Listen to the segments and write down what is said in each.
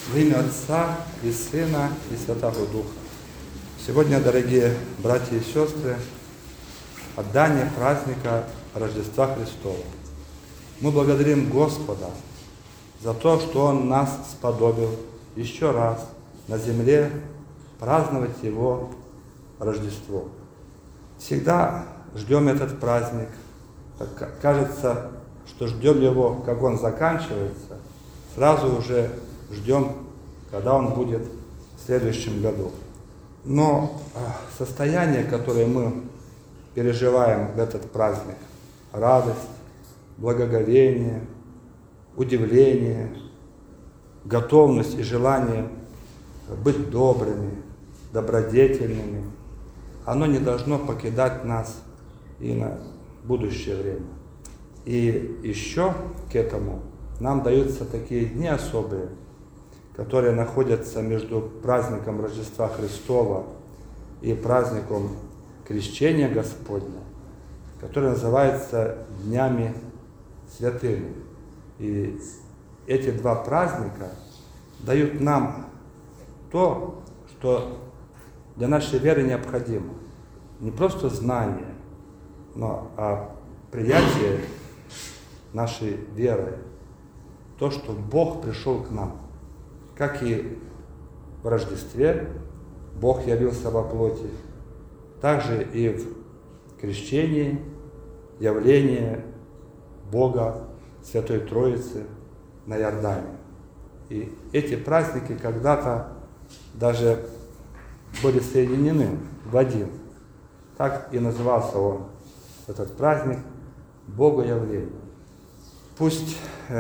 Во имя Отца и Сына и Святого Духа. Сегодня, дорогие братья и сестры, отдание праздника Рождества Христова. Мы благодарим Господа за то, что Он нас сподобил еще раз на земле праздновать Его Рождество. Всегда ждем этот праздник. Кажется, что ждем его, как он заканчивается, сразу уже ждем, когда он будет в следующем году. Но состояние, которое мы переживаем в этот праздник, радость, благоговение, удивление, готовность и желание быть добрыми, добродетельными, оно не должно покидать нас и на будущее время. И еще к этому нам даются такие дни особые, которые находятся между праздником Рождества Христова и праздником Крещения Господня, которые называются Днями Святыми. И эти два праздника дают нам то, что для нашей веры необходимо. Не просто знание, но приятие нашей веры. То, что Бог пришел к нам. Как и в Рождестве Бог явился во плоти, также и в крещении явление Бога Святой Троицы на Иордане. И эти праздники когда-то даже были соединены в один. Так и назывался он, этот праздник, Богоявление. Пусть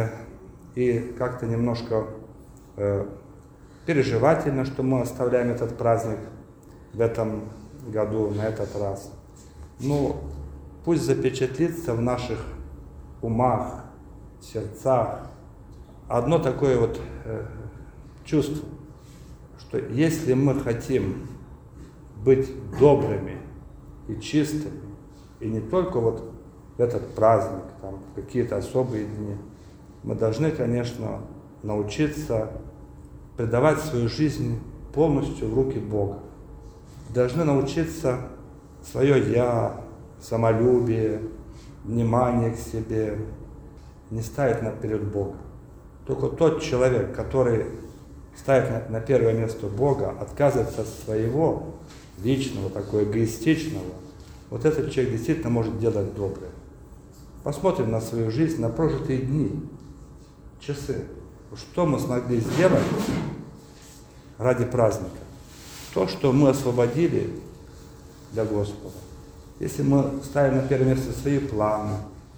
и как-то немножко переживательно, что мы оставляем этот праздник в этом году, на этот раз. Но пусть запечатлится в наших умах, сердцах одно такое вот чувство, что если мы хотим быть добрыми и чистыми, и не только вот в этот праздник, там, в какие-то особые дни, мы должны, конечно, научиться предавать свою жизнь полностью в руки Бога. Должны научиться свое «я», самолюбие, внимание к себе не ставить перед Богом. Только тот человек, который ставит на первое место Бога, отказывается от своего личного, такого эгоистичного, вот этот человек действительно может делать доброе. Посмотрим на свою жизнь, на прожитые дни, часы. Что мы смогли сделать ради праздника? То, что мы освободили для Господа. Если мы ставим на первое место свои планы,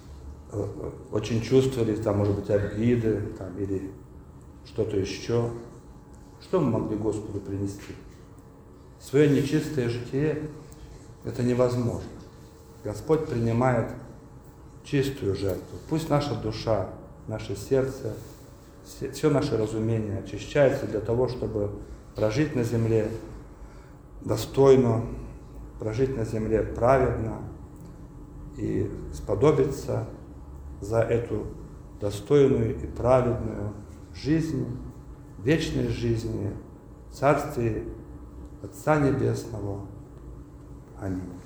очень чувствовали, там, может быть, обиды там, или что-то еще, что мы могли Господу принести? Свое нечистое житие это невозможно. Господь принимает чистую жертву. Пусть наша душа, наше сердце, все наше разумение очищается для того, чтобы прожить на земле достойно, прожить на земле праведно и сподобиться за эту достойную и праведную жизнь, вечной жизни в Царстве Отца Небесного. Аминь.